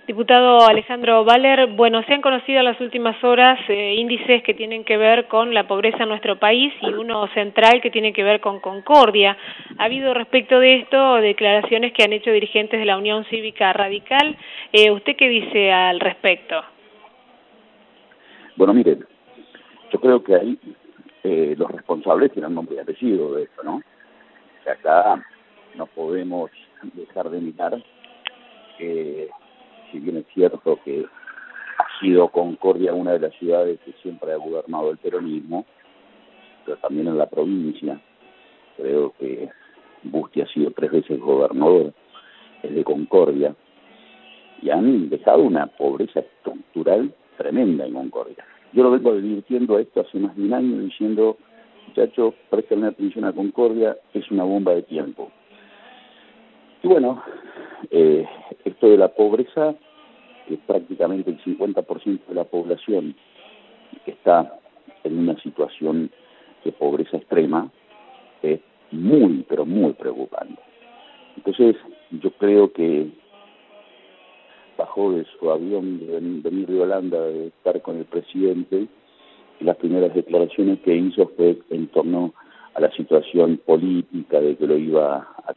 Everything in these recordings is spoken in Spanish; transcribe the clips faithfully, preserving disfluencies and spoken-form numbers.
Diputado Alejandro Baller, bueno, se han conocido en las últimas horas eh, índices que tienen que ver con la pobreza en nuestro país y uno central que tiene que ver con Concordia. Ha habido respecto de esto declaraciones que han hecho dirigentes de la Unión Cívica Radical. Eh, ¿Usted qué dice al respecto? Bueno, miren, yo creo que ahí eh, los responsables tienen nombre y apellido de esto, ¿no? O sea, acá no podemos dejar de mirar que, si bien es cierto que ha sido Concordia una de las ciudades que siempre ha gobernado el peronismo, pero también en la provincia, creo que Busti ha sido tres veces gobernador, es de Concordia, y han dejado una pobreza estructural tremenda en Concordia. Yo lo vengo advirtiendo esto hace más de un año, diciendo, muchachos, presten atención a Concordia, es una bomba de tiempo. Y bueno, eh, esto de la pobreza, que prácticamente el cincuenta por ciento de la población que está en una situación de pobreza extrema, es muy, pero muy preocupante. Entonces, yo creo que bajó de su avión de venir de Holanda, de estar con el presidente, y las primeras declaraciones que hizo fue en torno a la situación política, de que lo iba a,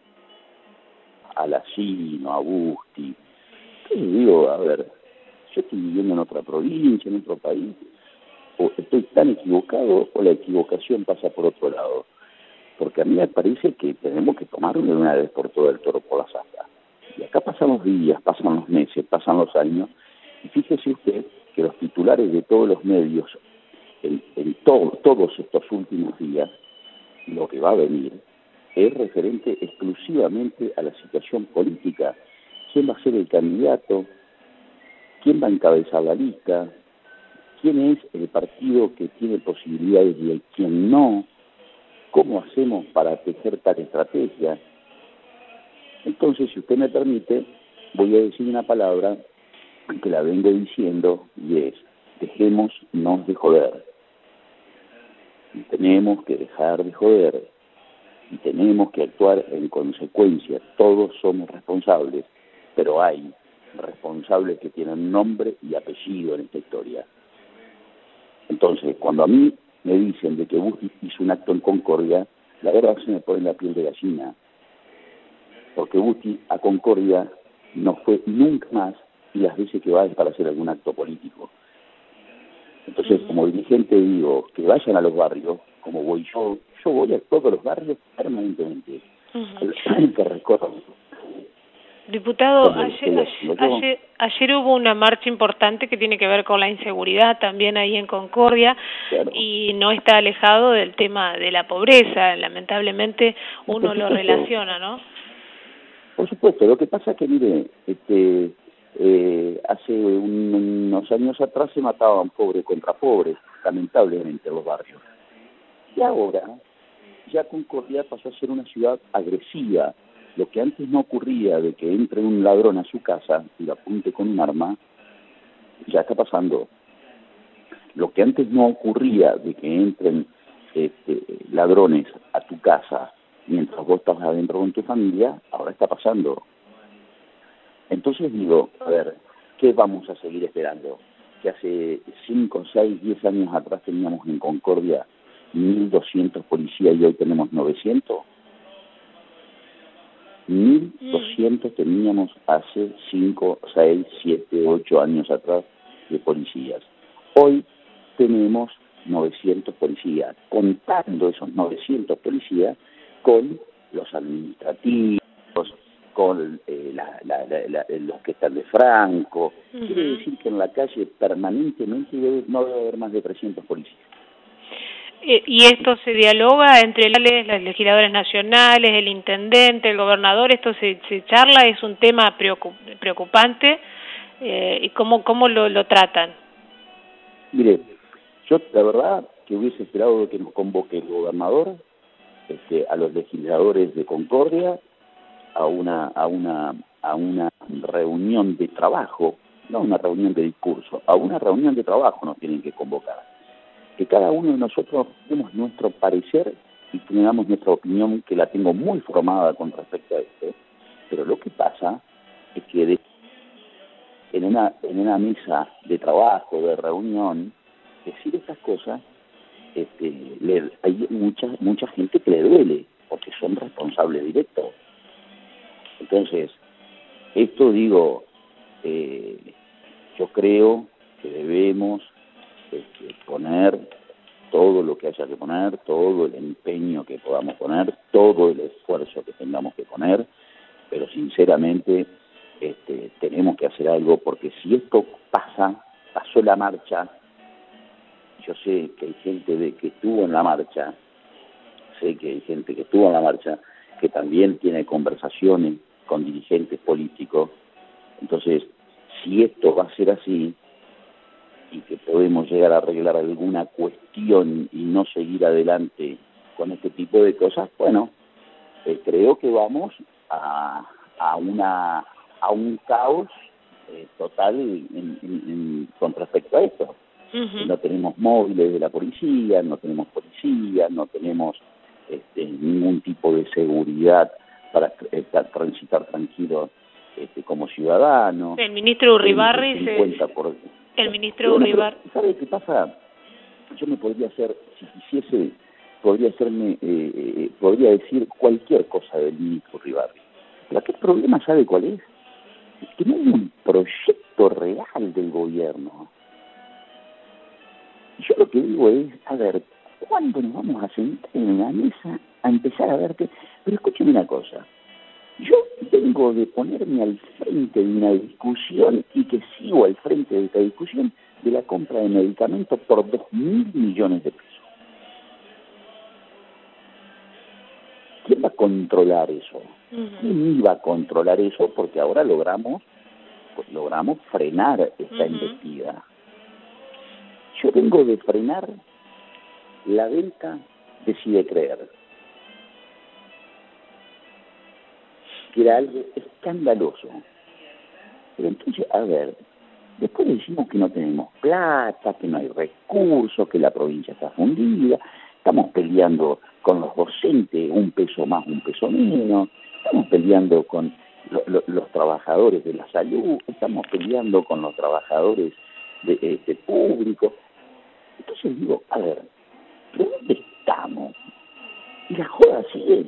a Lacino, a Busti. Entonces digo, a ver, yo estoy viviendo en otra provincia, en otro país, o estoy tan equivocado, o la equivocación pasa por otro lado. Porque a mí me parece que tenemos que tomarlo de una vez por todas el toro por las astas. Y acá pasan los días, pasan los meses, pasan los años, y fíjese usted que los titulares de todos los medios, en, en to todos estos últimos días, lo que va a venir es referente exclusivamente a la situación política. ¿Quién va a ser el candidato? ¿Quién va a encabezar la lista? ¿Quién es el partido que tiene posibilidades y el quién no? ¿Cómo hacemos para tejer tal estrategia? Entonces, si usted me permite, voy a decir una palabra que la vengo diciendo, y es, dejémonos de joder. Y tenemos que dejar de joder, y tenemos que actuar en consecuencia. Todos somos responsables, pero hay responsables que tienen nombre y apellido en esta historia. Entonces, cuando a mí me dicen de que Busti hizo un acto en Concordia, la verdad se me pone la piel de gallina. Porque Busti a Concordia no fue nunca más, y las veces que va es para hacer algún acto político. Entonces, uh-huh. como dirigente digo, que vayan a los barrios, como voy yo, yo voy a todos los barrios permanentemente, uh-huh. que recorran. Diputado, ayer, ayer, ayer hubo una marcha importante que tiene que ver con la inseguridad también ahí en Concordia, claro. y no está alejado del tema de la pobreza, lamentablemente uno lo relaciona, ¿no? Por supuesto, lo que pasa es que, mire, este, eh, hace un, unos años atrás se mataban pobre contra pobre, lamentablemente, en los barrios. Y ahora, ya Concordia pasó a ser una ciudad agresiva. Lo que antes no ocurría, de que entre un ladrón a su casa y lo apunte con un arma, ya está pasando. Lo que antes no ocurría, de que entren este, ladrones a tu casa mientras vos estás adentro con tu familia, ahora está pasando. Entonces digo, a ver, ¿qué vamos a seguir esperando? Que hace cinco, seis, diez años atrás teníamos en Concordia mil doscientos policías y hoy tenemos novecientos. mil doscientos teníamos hace cinco, seis, siete, ocho años atrás de policías. Hoy tenemos novecientos policías, contando esos novecientos policías con los administrativos, con eh, la, la, la, la, los que están de Franco. Uh-huh. Quiere decir que en la calle permanentemente debe, no debe haber más de trescientos policías. ¿Y esto se dialoga entre los legisladores nacionales, el intendente, el gobernador? ¿Esto se, se charla? ¿Es un tema preocupante? Eh, ¿Y cómo, cómo lo, lo tratan? Mire, yo la verdad que hubiese esperado que nos convoque el gobernador, este, a los legisladores de Concordia, a una, a una, a una reunión de trabajo, no una reunión de discurso, a una reunión de trabajo nos tienen que convocar. Que cada uno de nosotros demos nuestro parecer y tengamos nuestra opinión, que la tengo muy formada con respecto a esto. Pero lo que pasa es que de, en el una, en una mesa de trabajo, de reunión, decir estas cosas, este, le, hay mucha, mucha gente que le duele, porque son responsables directos. Entonces, esto digo, eh, yo creo que debemos este, poner todo lo que haya que poner, todo el empeño que podamos poner, todo el esfuerzo que tengamos que poner, pero sinceramente este, tenemos que hacer algo, porque si esto pasa, pasó la marcha, yo sé que hay gente de, que estuvo en la marcha, sé que hay gente que estuvo en la marcha, que también tiene conversaciones con dirigentes políticos, entonces, si esto va a ser así, y que podemos llegar a arreglar alguna cuestión y no seguir adelante con este tipo de cosas, bueno, eh, creo que vamos a, a una a un caos eh, total en, en, en, con respecto a esto. Uh-huh. No tenemos móviles de la policía, no tenemos policía, no tenemos este, ningún tipo de seguridad para eh, transitar tranquilo este, como ciudadanos. El ministro Urribarri el cincuenta por... El ministro bueno, Uribar. ¿Sabe qué pasa? Yo me podría hacer, si quisiese, podría hacerme, eh, eh, podría decir cualquier cosa del ministro Uribarri. Pero aquel problema, ¿sabe cuál es? Es que no hay un proyecto real del gobierno. Yo lo que digo es, a ver, ¿cuándo nos vamos a sentar en la mesa a empezar a ver qué? Pero escúcheme una cosa. Yo vengo de ponerme al frente de una discusión y que sigo al frente de esta discusión de la compra de medicamentos por dos mil millones de pesos. ¿Quién va a controlar eso? Uh-huh. ¿Quién iba a controlar eso? Porque ahora logramos, pues logramos frenar esta uh-huh. embestida. Yo vengo de frenar la venta de Sidecreer, que era algo escandaloso. Pero entonces, a ver, después decimos que no tenemos plata, que no hay recursos, que la provincia está fundida, estamos peleando con los docentes, un peso más, un peso menos, estamos peleando con lo, lo, los trabajadores de la salud, estamos peleando con los trabajadores de, de, de público. Entonces digo, a ver, ¿pero dónde estamos? Y la joda sigue.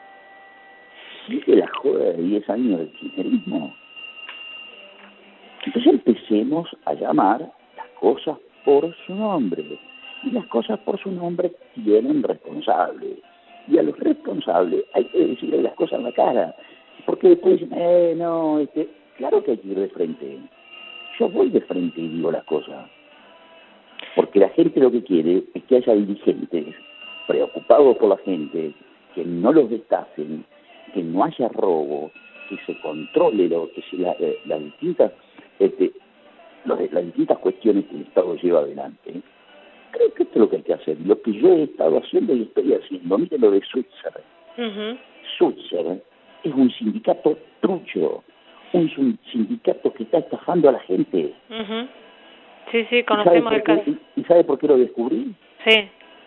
Sigue la joda de diez años del kirchnerismo. Entonces empecemos a llamar las cosas por su nombre. Y las cosas por su nombre tienen responsables. Y a los responsables hay que decirle las cosas en la cara. Porque después dicen, eh, no, este, claro que hay que ir de frente. Yo voy de frente y digo las cosas. Porque la gente lo que quiere es que haya dirigentes preocupados por la gente, que no los destafen, que no haya robo, que se controle lo que se la, eh, las distintas este, los, las distintas cuestiones que el Estado lleva adelante. Creo que esto es lo que hay que hacer. Lo que yo he estado haciendo y estoy haciendo, mire lo de Switzer. Uh-huh. Switzer es un sindicato trucho, un sindicato que está estafando a la gente. Uh-huh. Sí, sí, conocemos el caso. ¿Y sabe por qué lo descubrí? Sí.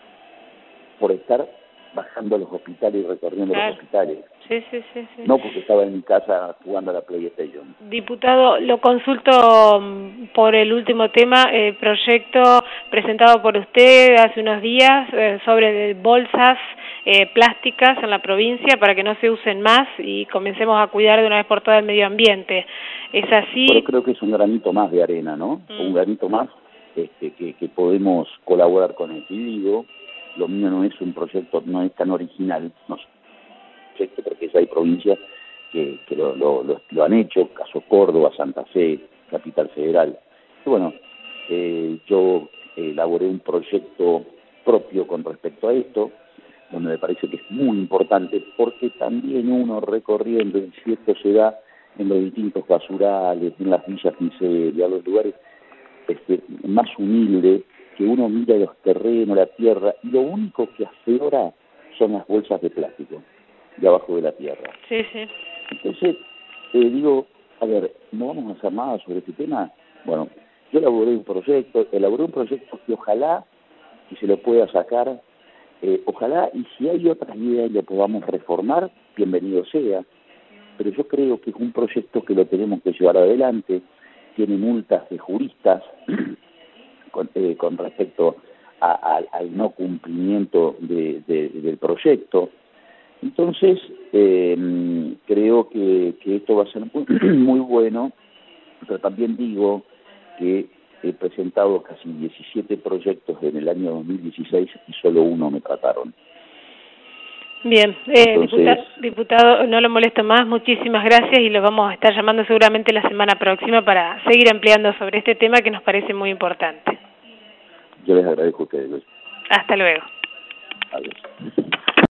Por estar bajando a los hospitales y recorriendo claro. los hospitales. Sí, sí, sí, sí. No porque estaba en mi casa jugando a la PlayStation. Diputado, lo consulto por el último tema, el proyecto presentado por usted hace unos días eh, sobre bolsas eh, plásticas en la provincia para que no se usen más y comencemos a cuidar de una vez por todas el medio ambiente. ¿Es así? Pero creo que es un granito más de arena, ¿no? Mm. Un granito más este, que, que podemos colaborar con el y digo, lo mío no es un proyecto, no es tan original, no es proyecto porque ya hay provincias que, que lo, lo, lo, lo han hecho, caso Córdoba, Santa Fe, Capital Federal. Y bueno, eh, yo elaboré un proyecto propio con respecto a esto, donde me parece que es muy importante, porque también uno recorriendo, si esto se da en los distintos basurales, en las villas miserias, los lugares este, más humildes, que uno mira los terrenos, la tierra, y lo único que aflora son las bolsas de plástico de abajo de la tierra. Sí, sí. Entonces, eh, digo, a ver, ¿no vamos a hacer nada sobre este tema? Bueno, yo elaboré un proyecto, elaboré un proyecto que ojalá, que se lo pueda sacar, eh, ojalá, y si hay otras ideas y lo podamos reformar, bienvenido sea, pero yo creo que es un proyecto que lo tenemos que llevar adelante, tiene multas de juristas con, eh, con respecto a, a, al no cumplimiento de, de, del proyecto. Entonces, eh, creo que, que esto va a ser muy, muy bueno, pero también digo que he presentado casi diecisiete proyectos en el año dos mil dieciséis y solo uno me trataron. Bien, eh, Entonces, diputado, diputado, no lo molesto más, muchísimas gracias y lo vamos a estar llamando seguramente la semana próxima para seguir ampliando sobre este tema que nos parece muy importante. Yo les agradezco a ustedes. Hasta luego. Adiós.